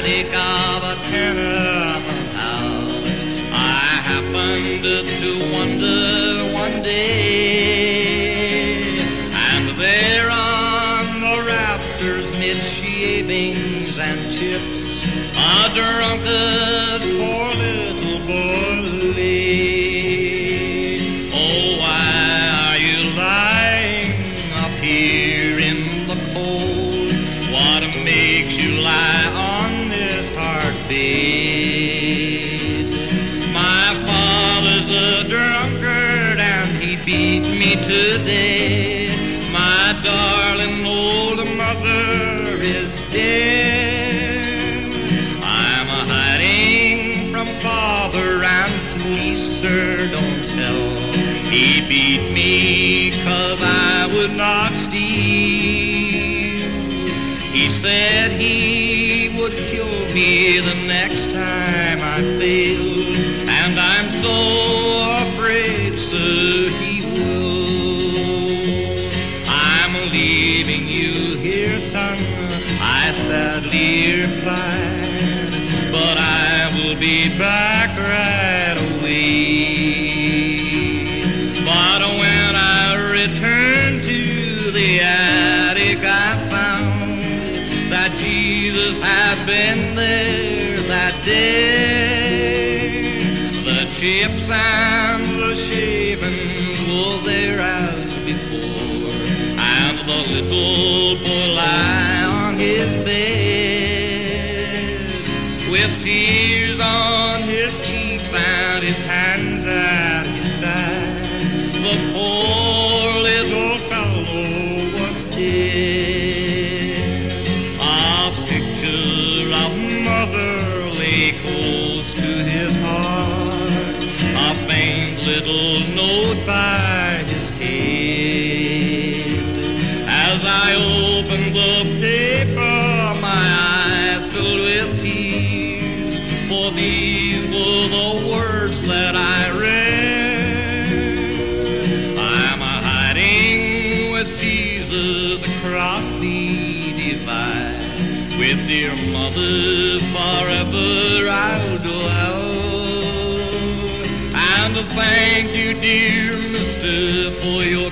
attic of a tenement house. I happened to wonder one day, and there on the rafters, mid shavings and chips, a drunkard poor little boy lay. Oh, why are you lying up here in the cold? What makes you lie on this hard bed? My father's a drunkard and he beat me to death. My darling old mother is dead. I'm a-hiding from father and please, sir, don't tell. He beat me 'cause I would not steal. He said he would kill me the next time I failed, and I'm so afraid, sir, he will. I'm leaving you here, son, I sadly replied, but I will be back right away. But when I returned to the attic, I found that Jesus had been there that day. The chips and the shavings were there as before, and the little boy lay on his bed with tears on his cheeks and his hands at his side. The poor little fellow was dead. A picture of mother lay close to his heart, a faint little note by his head. As I opened the paper, my eyes filled with tears, for these were the words that I read. I'm a-hiding with Jesus across the divide. With dear mother forever I'll dwell. And thank you, dear mister, for your